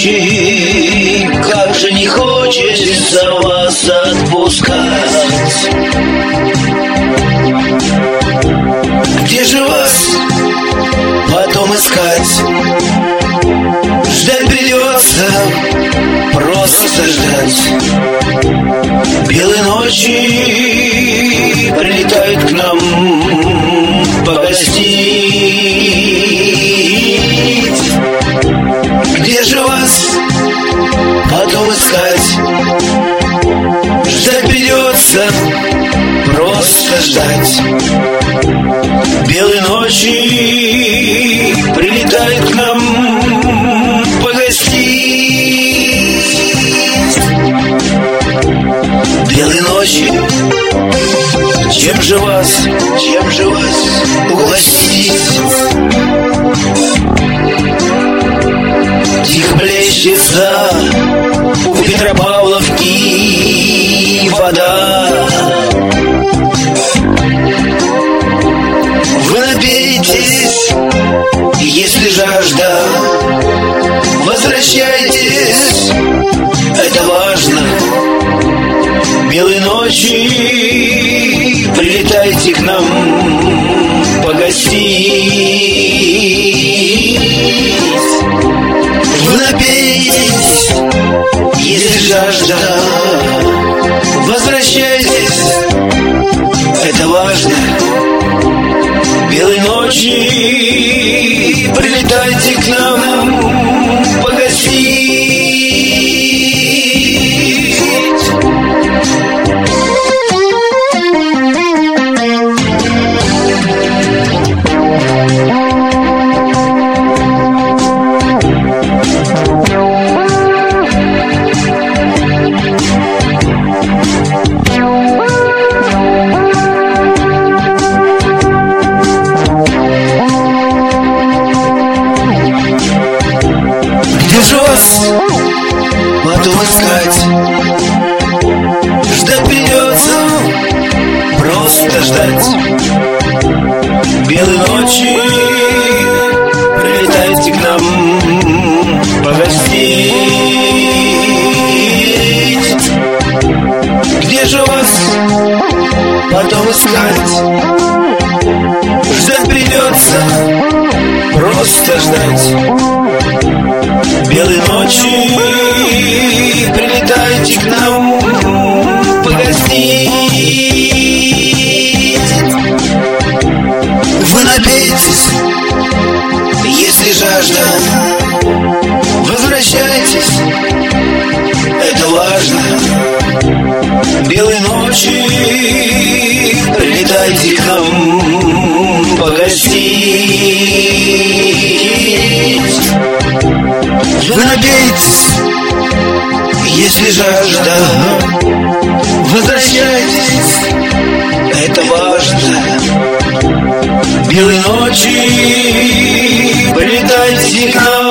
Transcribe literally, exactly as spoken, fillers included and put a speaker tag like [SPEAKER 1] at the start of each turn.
[SPEAKER 1] ночи, как же не хочется вас отпускать. Где же вас потом искать? Ждать придется, просто ждать. Белые ночи прилетают к нам погостить. Где же вас потом искать? Ждать придется, просто ждать. Белые ночи прилетают к нам погостить. Белые ночи, чем же вас, чем же вас угостить? Тихо плещется у Петропавловки вода. Вы напейтесь, если жажда, возвращайтесь, это важно. Белые ночи прилетайте к нам погостить. Вы напейтесь, если жажда, возвращайтесь, это важно. Белые ночи прилетайте к нам погостить. Где же вас потом искать? Ждать придется, просто ждать. Белые ночи прилетайте к нам погостить. Где же вас потом искать? Ждать придется, просто ждать. Белые ночи прилетайте к нам погостить. Вы напейтесь, если жажда, возвращайтесь, это важно. Белые ночи прилетайте к нам погостить. Вы напейтесь, если жажда, возвращайтесь, это важно. Белые ночи прилетайте к нам